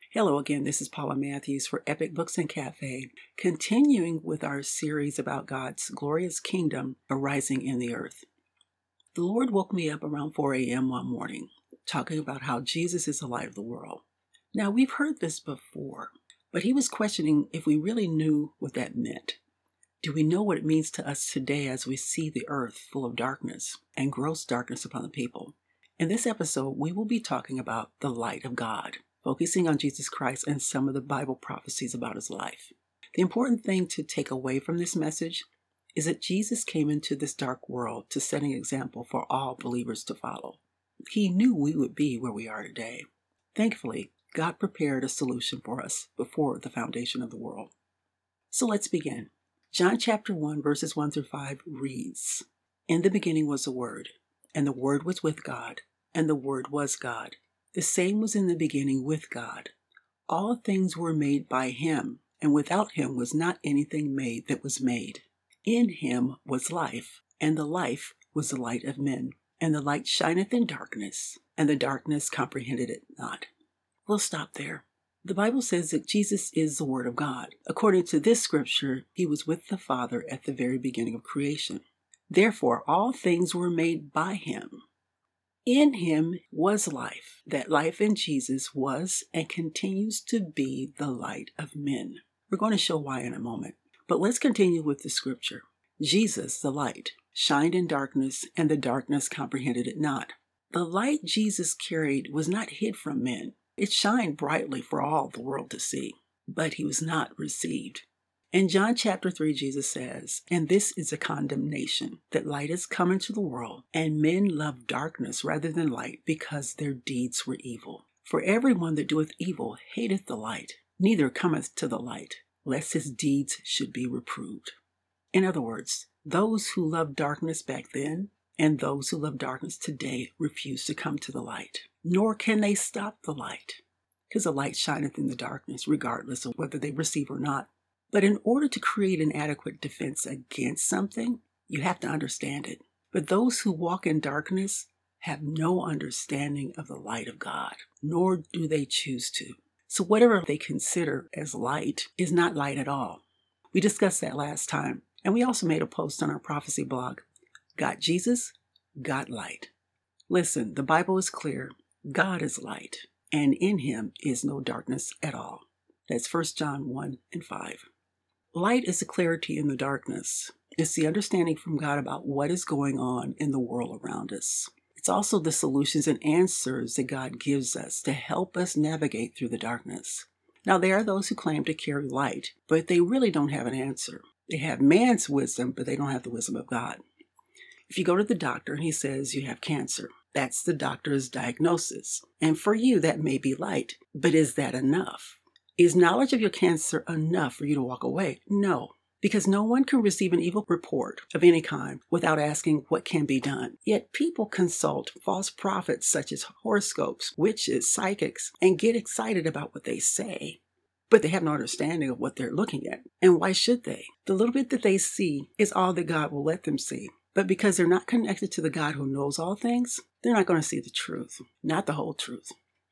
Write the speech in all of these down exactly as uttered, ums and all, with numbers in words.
Hello again, this is Paula Matthews for Epic Books and Cafe, continuing with our series about God's glorious kingdom arising in the earth. The Lord woke me up around four a.m. one morning, talking about how Jesus is the light of the world. Now, we've heard this before, but he was questioning if we really knew what that meant. Do we know what it means to us today as we see the earth full of darkness and gross darkness upon the people? In this episode, we will be talking about the light of God, focusing on Jesus Christ and some of the Bible prophecies about his life. The important thing to take away from this message is that Jesus came into this dark world to set an example for all believers to follow. He knew we would be where we are today. Thankfully, God prepared a solution for us before the foundation of the world. So let's begin. John chapter one, verses one through five reads, "In the beginning was the Word, and the Word was with God, and the Word was God. The same was in the beginning with God. All things were made by him, and without him was not anything made that was made. In him was life, and the life was the light of men. And the light shineth in darkness, and the darkness comprehended it not." We'll stop there. The Bible says that Jesus is the Word of God. According to this scripture, he was with the Father at the very beginning of creation. Therefore, all things were made by him. In him was life. That life in Jesus was and continues to be the light of men. We're going to show why in a moment. But let's continue with the scripture. Jesus, the light, shined in darkness, and the darkness comprehended it not. The light Jesus carried was not hid from men. It shined brightly for all the world to see, but he was not received. In John chapter three, Jesus says, "And this is a condemnation, that light is come into the world, and men love darkness rather than light, because their deeds were evil. For everyone that doeth evil hateth the light, neither cometh to the light, lest his deeds should be reproved." In other words, those who loved darkness back then and those who love darkness today refuse to come to the light, nor can they stop the light, because the light shineth in the darkness, regardless of whether they receive or not. But in order to create an adequate defense against something, you have to understand it. But those who walk in darkness have no understanding of the light of God, nor do they choose to. So whatever they consider as light is not light at all. We discussed that last time, and we also made a post on our prophecy blog. Got Jesus, got light. Listen, the Bible is clear. God is light, and in him is no darkness at all. That's First John one and five. Light is the clarity in the darkness. It's the understanding from God about what is going on in the world around us. It's also the solutions and answers that God gives us to help us navigate through the darkness. Now, there are those who claim to carry light, but they really don't have an answer. They have man's wisdom, but they don't have the wisdom of God. If you go to the doctor and he says you have cancer, that's the doctor's diagnosis. And for you, that may be light, but is that enough? Is knowledge of your cancer enough for you to walk away? No, because no one can receive an evil report of any kind without asking what can be done. Yet people consult false prophets such as horoscopes, witches, psychics, and get excited about what they say. But they have no understanding of what they're looking at. And why should they? The little bit that they see is all that God will let them see. But because they're not connected to the God who knows all things, they're not going to see the truth, not the whole truth.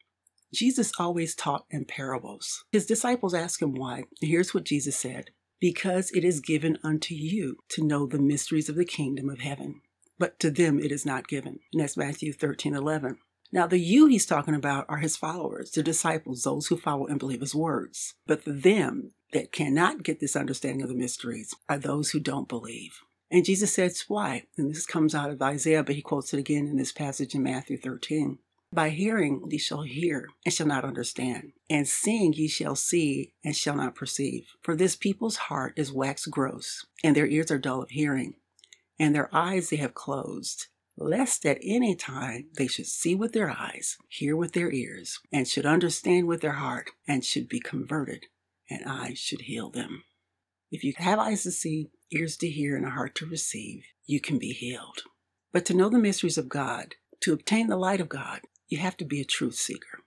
Jesus always taught in parables. His disciples asked him why. And here's what Jesus said: "Because it is given unto you to know the mysteries of the kingdom of heaven, but to them it is not given." And that's Matthew thirteen eleven. Now, the you he's talking about are his followers, the disciples, those who follow and believe his words. But the them that cannot get this understanding of the mysteries are those who don't believe. And Jesus says why. And this comes out of Isaiah, but he quotes it again in this passage in Matthew thirteen. "By hearing ye shall hear, and shall not understand. And seeing ye shall see, and shall not perceive. For this people's heart is waxed gross, and their ears are dull of hearing. And their eyes they have closed, lest at any time they should see with their eyes, hear with their ears, and should understand with their heart, and should be converted, and I should heal them." If you have eyes to see, ears to hear, and a heart to receive, you can be healed. But to know the mysteries of God, to obtain the light of God, you have to be a truth seeker.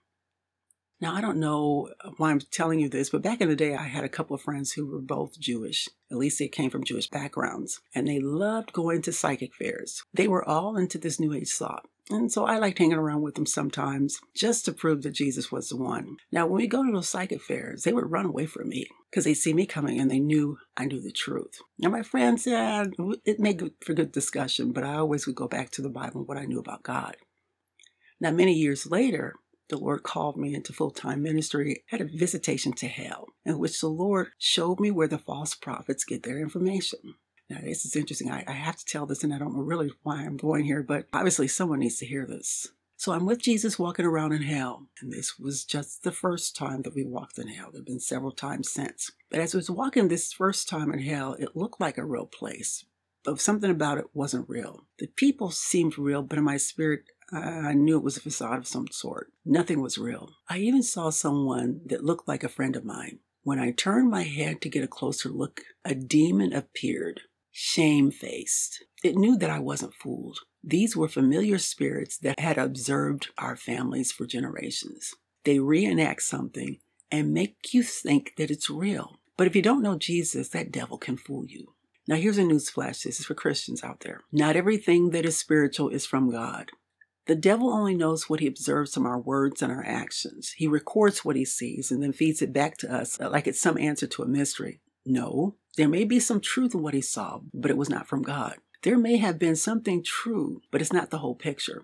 Now, I don't know why I'm telling you this, but back in the day, I had a couple of friends who were both Jewish. At least they came from Jewish backgrounds. And they loved going to psychic fairs. They were all into this New Age thought. And so I liked hanging around with them sometimes just to prove that Jesus was the one. Now, when we go to those psychic fairs, they would run away from me because they see me coming and they knew I knew the truth. Now, my friends, yeah, it made for good discussion, but I always would go back to the Bible and what I knew about God. Now, many years later, the Lord called me into full-time ministry at a visitation to hell, in which the Lord showed me where the false prophets get their information. Now, this is interesting. I, I have to tell this, and I don't know really why I'm going here, but obviously someone needs to hear this. So I'm with Jesus walking around in hell, and this was just the first time that we walked in hell. There have been several times since. But as I was walking this first time in hell, it looked like a real place, but something about it wasn't real. The people seemed real, but in my spirit, I knew it was a facade of some sort. Nothing was real. I even saw someone that looked like a friend of mine. When I turned my head to get a closer look, a demon appeared. Shamefaced. It knew that I wasn't fooled. These were familiar spirits that had observed our families for generations. They reenact something and make you think that it's real. But if you don't know Jesus, that devil can fool you. Now here's a news flash. This is for Christians out there. Not everything that is spiritual is from God. The devil only knows what he observes from our words and our actions. He records what he sees and then feeds it back to us like it's some answer to a mystery. No, there may be some truth in what he saw, but it was not from God. There may have been something true, but it's not the whole picture.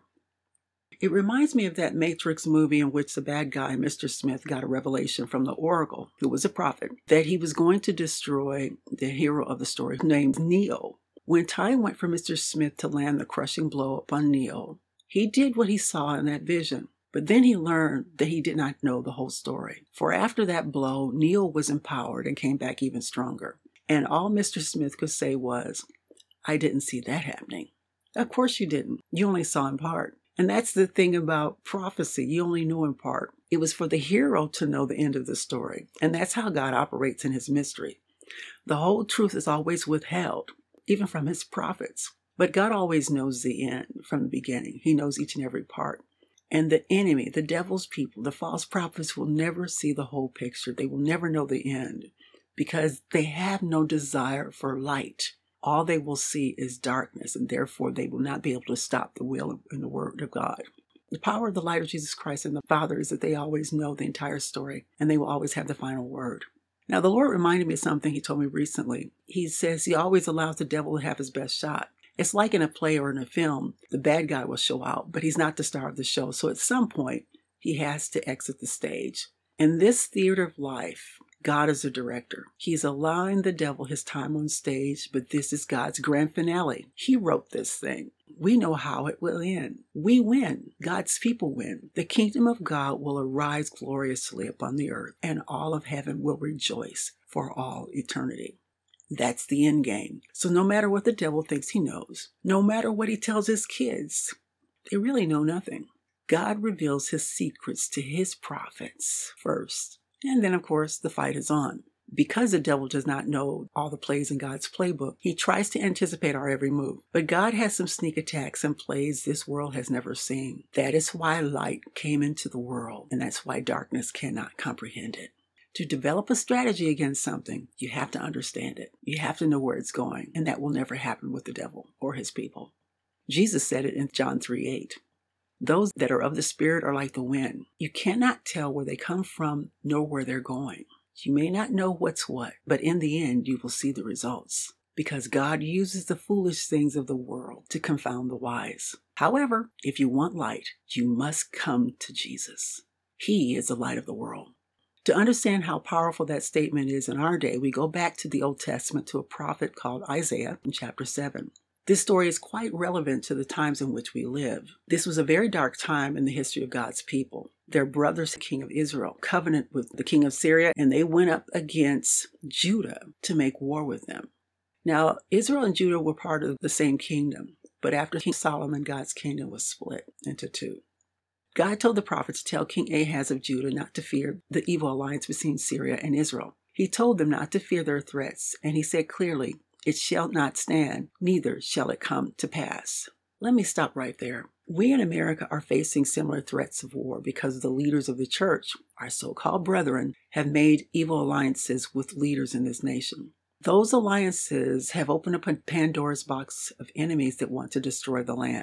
It reminds me of that Matrix movie in which the bad guy, Mister Smith, got a revelation from the Oracle, who was a prophet, that he was going to destroy the hero of the story named Neo. When time went for Mister Smith to land the crushing blow upon Neo, he did what he saw in that vision. But then he learned that he did not know the whole story. For after that blow, Neo was empowered and came back even stronger. And all Mister Smith could say was, I didn't see that happening. Of course you didn't. You only saw in part. And that's the thing about prophecy. You only knew in part. It was for the hero to know the end of the story. And that's how God operates in his mystery. The whole truth is always withheld, even from his prophets. But God always knows the end from the beginning. He knows each and every part. And the enemy, the devil's people, the false prophets will never see the whole picture. They will never know the end because they have no desire for light. All they will see is darkness, and therefore they will not be able to stop the will and the word of God. The power of the light of Jesus Christ and the Father is that they always know the entire story, and they will always have the final word. Now, the Lord reminded me of something he told me recently. He says he always allows the devil to have his best shot. It's like in a play or in a film, the bad guy will show out, but he's not the star of the show. So at some point, he has to exit the stage. In this theater of life, God is the director. He's allowing the devil his time on stage, but this is God's grand finale. He wrote this thing. We know how it will end. We win. God's people win. The kingdom of God will arise gloriously upon the earth, and all of heaven will rejoice for all eternity. That's the end game. So no matter what the devil thinks he knows, no matter what he tells his kids, they really know nothing. God reveals his secrets to his prophets first. And then, of course, the fight is on. Because the devil does not know all the plays in God's playbook, he tries to anticipate our every move. But God has some sneak attacks and plays this world has never seen. That is why light came into the world, and that's why darkness cannot comprehend it. To develop a strategy against something, you have to understand it. You have to know where it's going, and that will never happen with the devil or his people. Jesus said it in John three eight. Those that are of the Spirit are like the wind. You cannot tell where they come from nor where they're going. You may not know what's what, but in the end, you will see the results. Because God uses the foolish things of the world to confound the wise. However, if you want light, you must come to Jesus. He is the light of the world. To understand how powerful that statement is in our day, we go back to the Old Testament to a prophet called Isaiah in chapter seven. This story is quite relevant to the times in which we live. This was a very dark time in the history of God's people. Their brothers, the king of Israel, covenanted with the king of Syria, and they went up against Judah to make war with them. Now, Israel and Judah were part of the same kingdom, but after King Solomon, God's kingdom was split into two. God told the prophet to tell King Ahaz of Judah not to fear the evil alliance between Syria and Israel. He told them not to fear their threats, and he said clearly, "It shall not stand, neither shall it come to pass." Let me stop right there. We in America are facing similar threats of war because the leaders of the church, our so-called brethren, have made evil alliances with leaders in this nation. Those alliances have opened up a Pandora's box of enemies that want to destroy the land.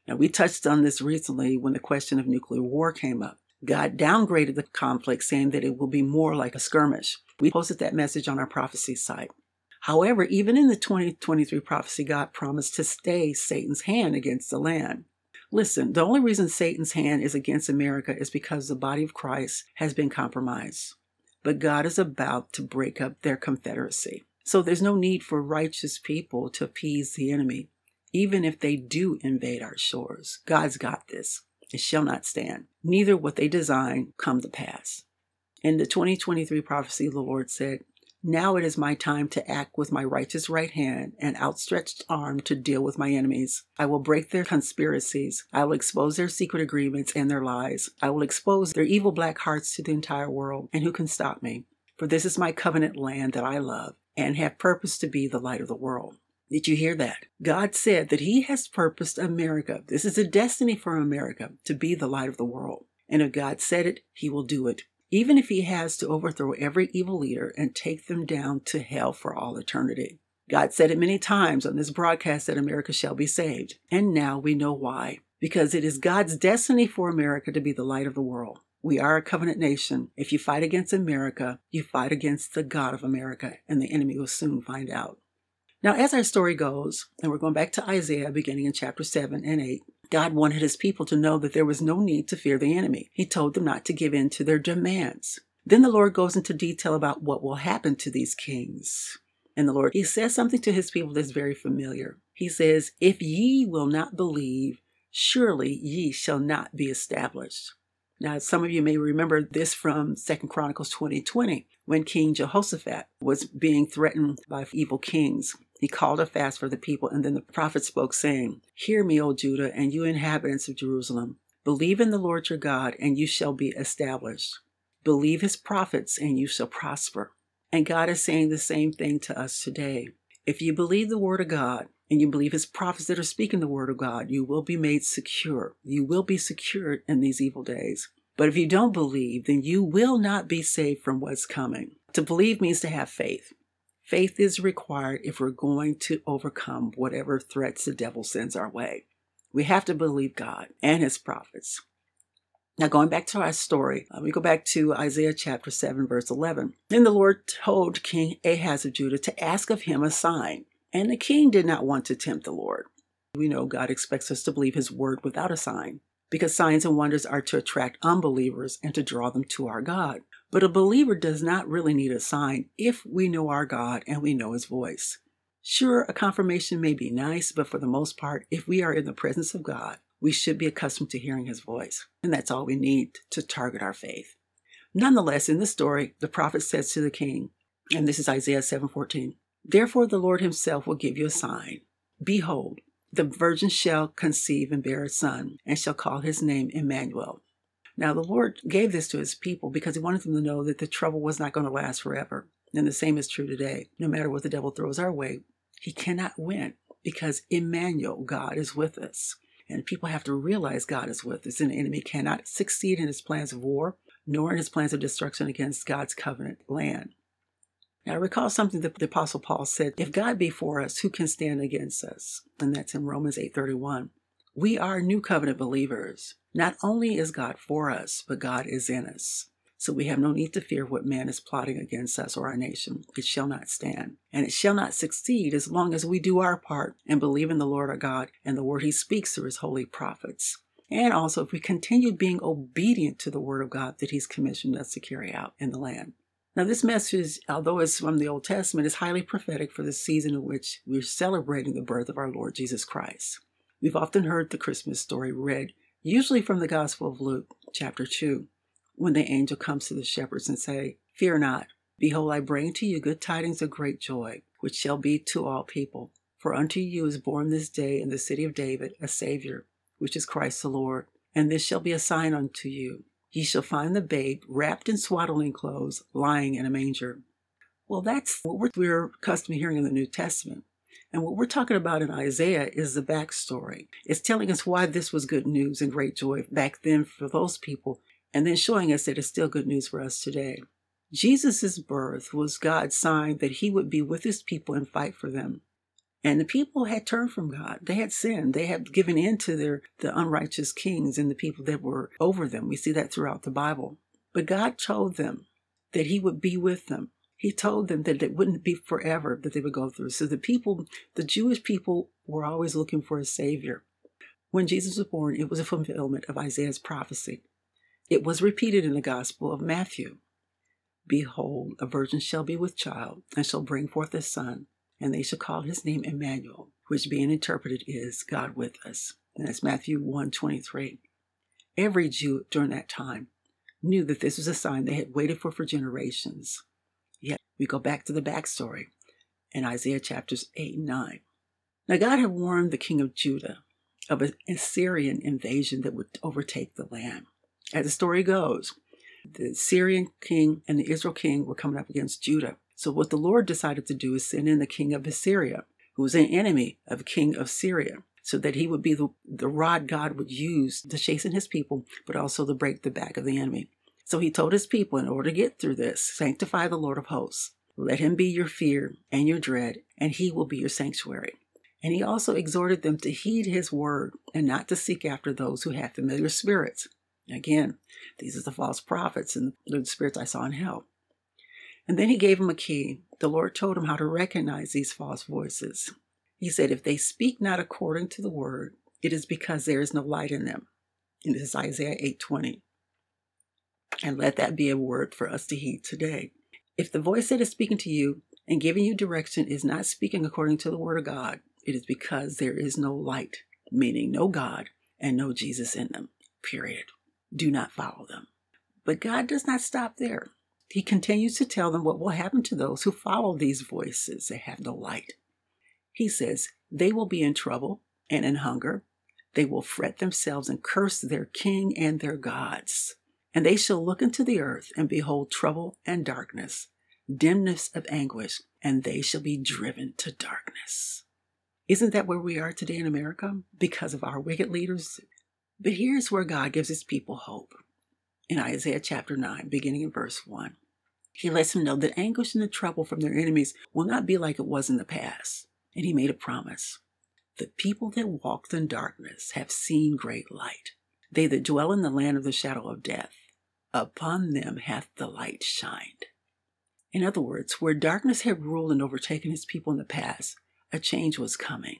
Now, we touched on this recently when the question of nuclear war came up. God downgraded the conflict, saying that it will be more like a skirmish. We posted that message on our prophecy site. However, even in the twenty twenty-three prophecy, God promised to stay Satan's hand against the land. Listen, the only reason Satan's hand is against America is because the body of Christ has been compromised. But God is about to break up their confederacy. So there's no need for righteous people to appease the enemy. Even if they do invade our shores, God's got this. It shall not stand. Neither what they design come to pass. In the twenty twenty-three prophecy, the Lord said, "Now it is my time to act with my righteous right hand and outstretched arm to deal with my enemies. I will break their conspiracies. I will expose their secret agreements and their lies. I will expose their evil black hearts to the entire world. And who can stop me? For this is my covenant land that I love and have purposed to be the light of the world." Did you hear that? God said that He has purposed America. This is a destiny for America, to be the light of the world. And if God said it, He will do it. Even if He has to overthrow every evil leader and take them down to hell for all eternity. God said it many times on this broadcast that America shall be saved. And now we know why. Because it is God's destiny for America to be the light of the world. We are a covenant nation. If you fight against America, you fight against the God of America, and the enemy will soon find out. Now, as our story goes, and we're going back to Isaiah beginning in chapter seven and eight, God wanted His people to know that there was no need to fear the enemy. He told them not to give in to their demands. Then the Lord goes into detail about what will happen to these kings. And the Lord, He says something to His people that's very familiar. He says, "If ye will not believe, surely ye shall not be established." Now, some of you may remember this from Second Chronicles twenty twenty, when King Jehoshaphat was being threatened by evil kings. He called a fast for the people, and then the prophet spoke, saying, "Hear me, O Judah, and you inhabitants of Jerusalem. Believe in the Lord your God, and you shall be established. Believe His prophets, and you shall prosper." And God is saying the same thing to us today. If you believe the word of God, and you believe His prophets that are speaking the word of God, you will be made secure. You will be secured in these evil days. But if you don't believe, then you will not be saved from what's coming. To believe means to have faith. Faith is required if we're going to overcome whatever threats the devil sends our way. We have to believe God and His prophets. Now, going back to our story, uh, we go back to Isaiah chapter seven, verse eleven. Then the Lord told King Ahaz of Judah to ask of him a sign. And the king did not want to tempt the Lord. We know God expects us to believe His word without a sign, because signs and wonders are to attract unbelievers and to draw them to our God. But a believer does not really need a sign if we know our God and we know His voice. Sure, a confirmation may be nice, but for the most part, if we are in the presence of God, we should be accustomed to hearing His voice. And that's all we need to target our faith. Nonetheless, in this story, the prophet says to the king, and this is Isaiah seven fourteen, "Therefore the Lord Himself will give you a sign. Behold, the virgin shall conceive and bear a son, and shall call his name Emmanuel." Now, the Lord gave this to His people because He wanted them to know that the trouble was not going to last forever. And the same is true today. No matter what the devil throws our way, he cannot win, because Emmanuel, God, is with us. And people have to realize God is with us, and the enemy cannot succeed in his plans of war, nor in his plans of destruction against God's covenant land. Now, I recall something that the Apostle Paul said, "If God be for us, who can stand against us?" And that's in Romans eight thirty-one. We are new covenant believers. Not only is God for us, but God is in us. So we have no need to fear what man is plotting against us or our nation. It shall not stand. And it shall not succeed as long as we do our part and believe in the Lord our God and the word He speaks through His holy prophets. And also if we continue being obedient to the word of God that He's commissioned us to carry out in the land. Now, this message, although it's from the Old Testament, is highly prophetic for the season in which we're celebrating the birth of our Lord Jesus Christ. We've often heard the Christmas story read, usually from the Gospel of Luke, chapter two, when the angel comes to the shepherds and say, "Fear not, behold, I bring to you good tidings of great joy, which shall be to all people. For unto you is born this day in the city of David a Savior, which is Christ the Lord. And this shall be a sign unto you. Ye shall find the babe wrapped in swaddling clothes, lying in a manger." Well, that's what we're accustomed to hearing in the New Testament. And what we're talking about in Isaiah is the backstory. It's telling us why this was good news and great joy back then for those people, and then showing us that it's still good news for us today. Jesus' birth was God's sign that He would be with His people and fight for them. And the people had turned from God. They had sinned. They had given in to their the unrighteous kings and the people that were over them. We see that throughout the Bible. But God told them that he would be with them. He told them that it wouldn't be forever that they would go through. So the people, the Jewish people, were always looking for a savior. When Jesus was born, it was a fulfillment of Isaiah's prophecy. It was repeated in the Gospel of Matthew. Behold, a virgin shall be with child, and shall bring forth a son, and they shall call his name Emmanuel, which being interpreted is God with us. And that's Matthew one twenty-three. Every Jew during that time knew that this was a sign they had waited for for generations. Yet we go back to the backstory in Isaiah chapters eight and nine. Now God had warned the king of Judah of an Assyrian invasion that would overtake the land. As the story goes, the Syrian king and the Israel king were coming up against Judah. So what the Lord decided to do is send in the king of Assyria, who was an enemy of the king of Syria, so that he would be the, the rod God would use to chasten his people, but also to break the back of the enemy. So he told his people, in order to get through this, sanctify the Lord of hosts. Let him be your fear and your dread, and he will be your sanctuary. And he also exhorted them to heed his word and not to seek after those who have familiar spirits. Again, these are the false prophets and the spirits I saw in hell. And then he gave him a key. The Lord told him how to recognize these false voices. He said, if they speak not according to the word, it is because there is no light in them. And this is Isaiah eight twenty. And let that be a word for us to heed today. If the voice that is speaking to you and giving you direction is not speaking according to the word of God, it is because there is no light, meaning no God and no Jesus in them, period. Do not follow them. But God does not stop there. He continues to tell them what will happen to those who follow these voices that have no light. He says, they will be in trouble and in hunger. They will fret themselves and curse their king and their gods. And they shall look into the earth and behold trouble and darkness, dimness of anguish, and they shall be driven to darkness. Isn't that where we are today in America? Because of our wicked leaders? But here's where God gives his people hope. In Isaiah chapter nine, beginning in verse one, he lets them know that anguish and the trouble from their enemies will not be like it was in the past. And he made a promise. The people that walked in darkness have seen great light. They that dwell in the land of the shadow of death, upon them hath the light shined. In other words, where darkness had ruled and overtaken his people in the past, a change was coming.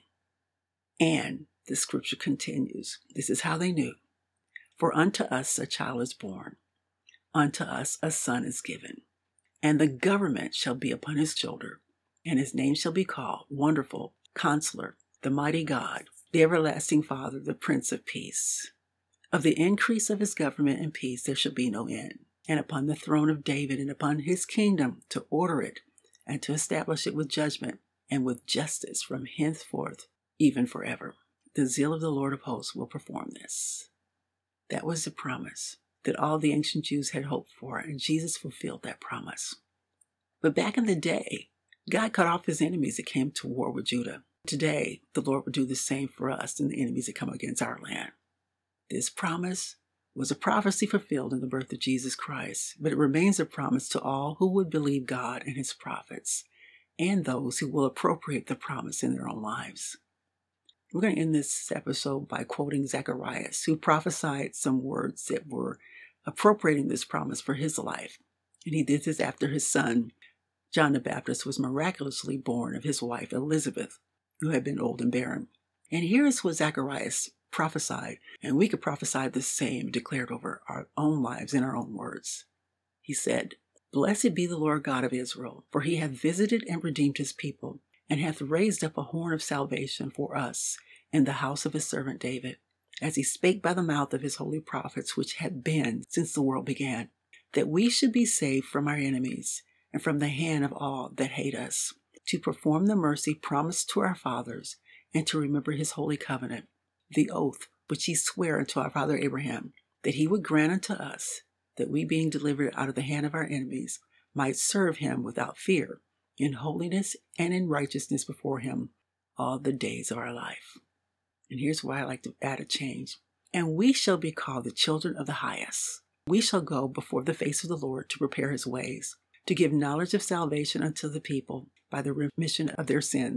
And the scripture continues. This is how they knew. For unto us a child is born, unto us a son is given, and the government shall be upon his shoulder, and his name shall be called Wonderful, Counselor, the Mighty God, the Everlasting Father, the Prince of Peace. Of the increase of his government and peace there shall be no end, and upon the throne of David and upon his kingdom to order it and to establish it with judgment and with justice from henceforth, even forever. The zeal of the Lord of hosts will perform this. That was the promise that all the ancient Jews had hoped for, and Jesus fulfilled that promise. But back in the day, God cut off his enemies that came to war with Judah. Today, the Lord will do the same for us and the enemies that come against our land. This promise was a prophecy fulfilled in the birth of Jesus Christ, but it remains a promise to all who would believe God and his prophets, and those who will appropriate the promise in their own lives. We're going to end this episode by quoting Zacharias, who prophesied some words that were appropriating this promise for his life. And he did this after his son, John the Baptist, was miraculously born of his wife, Elizabeth, who had been old and barren. And here's what Zacharias prophesied, and we could prophesy the same declared over our own lives in our own words. He said, Blessed be the Lord God of Israel, for he hath visited and redeemed his people, and hath raised up a horn of salvation for us in the house of his servant David, as he spake by the mouth of his holy prophets, which have been since the world began, that we should be saved from our enemies, and from the hand of all that hate us, to perform the mercy promised to our fathers, and to remember his holy covenant, the oath which he sware unto our father Abraham, that he would grant unto us, that we being delivered out of the hand of our enemies, might serve him without fear, in holiness and in righteousness before him all the days of our life. And here's why I like to add a change. And we shall be called the children of the highest. We shall go before the face of the Lord to prepare his ways, to give knowledge of salvation unto the people by the remission of their sins,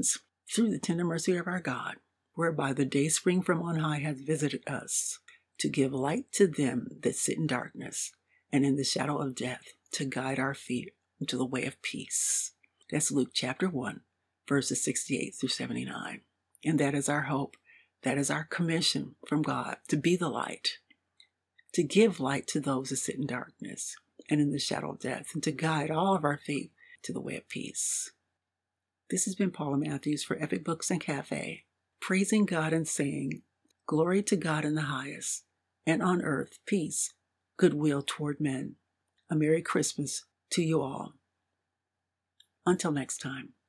through the tender mercy of our God, whereby the day spring from on high hath visited us, to give light to them that sit in darkness and in the shadow of death, to guide our feet into the way of peace. That's Luke chapter one, verses sixty-eight through seventy-nine. And that is our hope. That is our commission from God, to be the light, to give light to those that sit in darkness and in the shadow of death, and to guide all of our feet to the way of peace. This has been Paula Matthews for Epic Books and Cafe, praising God and saying, glory to God in the highest, and on earth peace, goodwill toward men. A Merry Christmas to you all. Until next time.